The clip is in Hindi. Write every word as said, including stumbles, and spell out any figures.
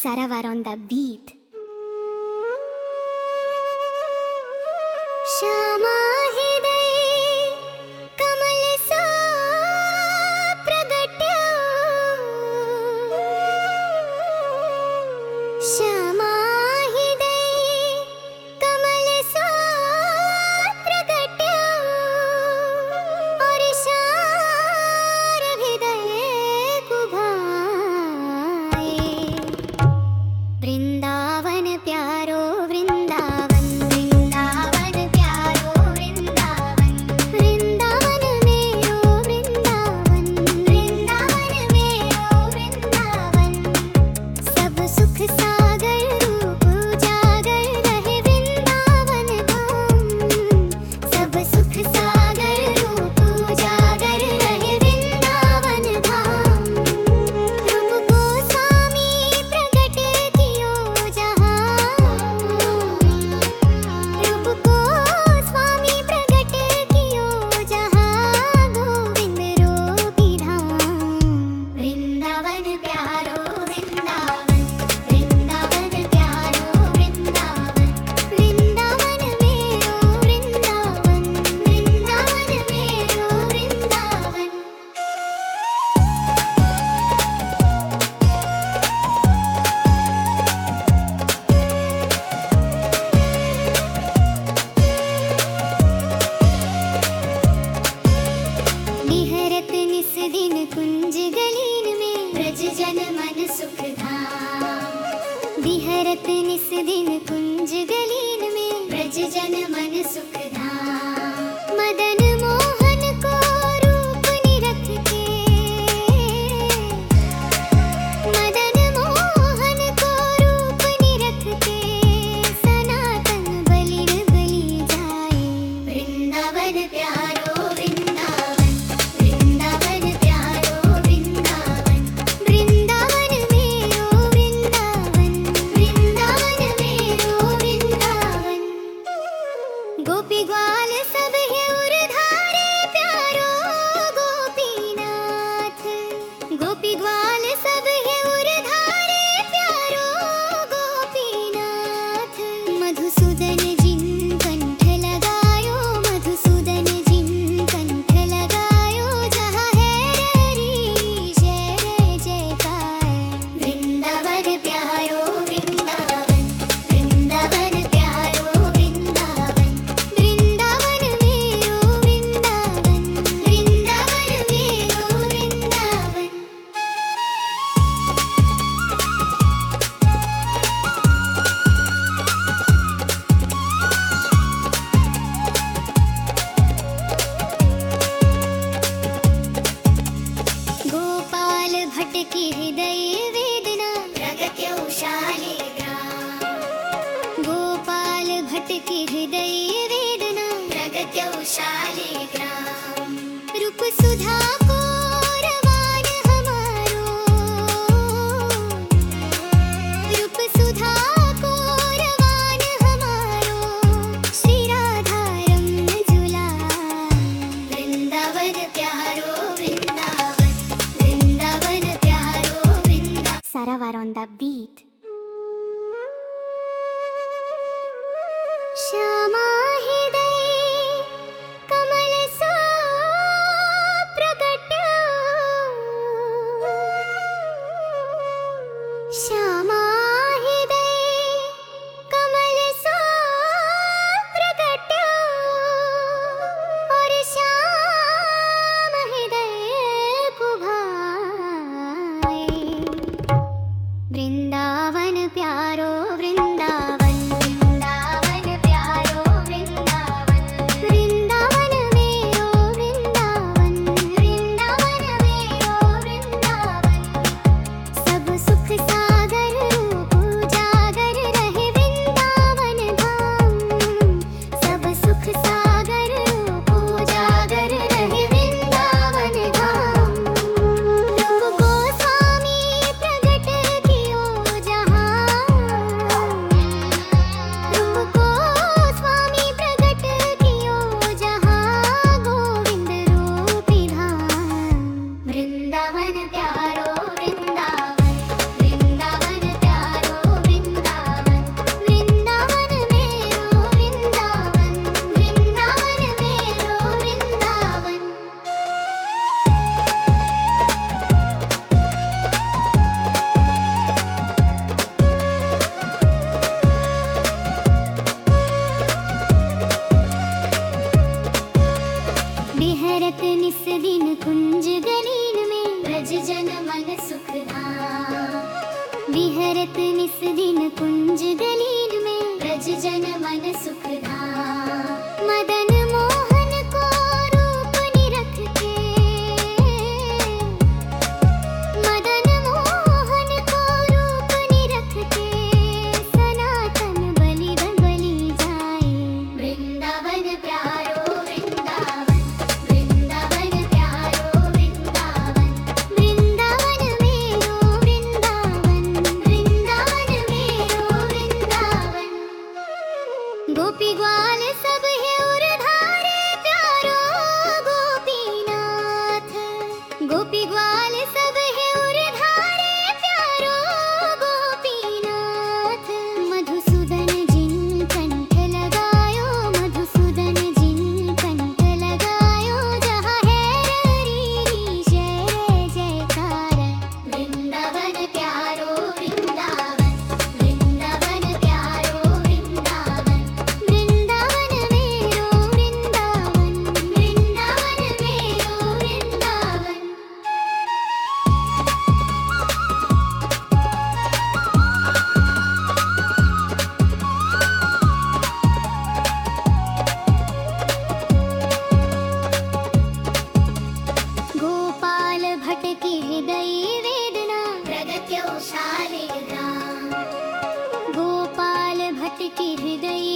Sarawar on the beat. Shyama हृदय कमल सा प्रगट्य, श्यामा हृदय कमल सा प्रगट्य, और शार हृदय को भाए। वृंदावन प्यारो वृंदावन, विहरत निस दिन कुंज गलीन में, ब्रज जन मन सुख धाम। मदन मोहन को रूप निरख के, मदन मोहन को रूप निरख के, सनातन बलिन बलि जाए। वृंदावन प्यारो वृंदावन, वृंदावन प्यारो वृंदावन, वृंदावन मेरो वृंदावन, वृंदावन मेरो वृंदावन। गोपी ग्वाल सब है उरधारे प्यारो गोपीनाथ, गोपी ग्वाल सब है उरधारे प्यारो गोपीनाथ। मधुसूदन जिन कंठ लगायो, मधुसूदन जिन कंठ लगायो, जहाँ है हरि जय जयकार। वृंदावन प्यारो वृंदावन, वृंदावन प्यारो वृंदावन, वृंदावन मेरो वृंदावन, वृंदावन मेरो वृंदावन। गोपाल भट्ट की हृदय वेदना प्रगट्यो शालिग्राम, गोपाल भट्ट की हृदय वेदना प्रगट्यो शालिग्राम। रूप सुधा को रवान हमारो, रूप सुधा को रवान हमारो, श्री राधा रमन झूला। वृंदावन प्यारो वृंदावन, वृंदावन प्यारो Vrindavan. Sarawar on the beat. Shyama हृदय कमल सा प्रगट्य, श्यामा हृदय कमल सा प्रगट्य, और श्याम हृदय को भाए। वृंदावन प्यारो वृंदावन, वृंदावन प्यारो वृंदावन, वृंदावन मेरो वृंदावन, वृंदावन मेरो वृंदावन। सब सुख सागर रूप उजागर रहे वृंदावन धाम, सब सुख सागर रूप उजागर रहे वृंदावन धाम। रूप गोस्वामी प्रगट कियो जहाँ, विहरत निस दिन कुंज गलील में, ब्रज जन मन सुख धाम। मदन मोहन को रूप निरख के, मदन मोहन को रूप निरख के, सनातन बलि बलि जाए। वृंदावन प्यारो वृंदावन, वृंदावन प्यारो वृंदावन, वृंदावन मेरो वृंदावन, वृंदावन मेरो वृंदावन। गोपी ग्वाल सब है उरधारे प्यारो गोपीनाथ, गोपी ग्वाल सब है उरधारे प्यारो गोपीनाथ। मधुसूदन जिन कंठ लगायो, मधुसूदन जिन कंठ लगायो, जहाँ है हरि जय जयकार। वृंदावन प्यारो वृंदावन, वृंदावन प्यारो वृंदावन, वृंदावन मेरो वृंदावन, वृंदावन मेरो वृंदावन। गोपाल भट्ट की हृदय वेदना, प्रगट्यो शालिग्राम। गोपाल भट्ट की हृदय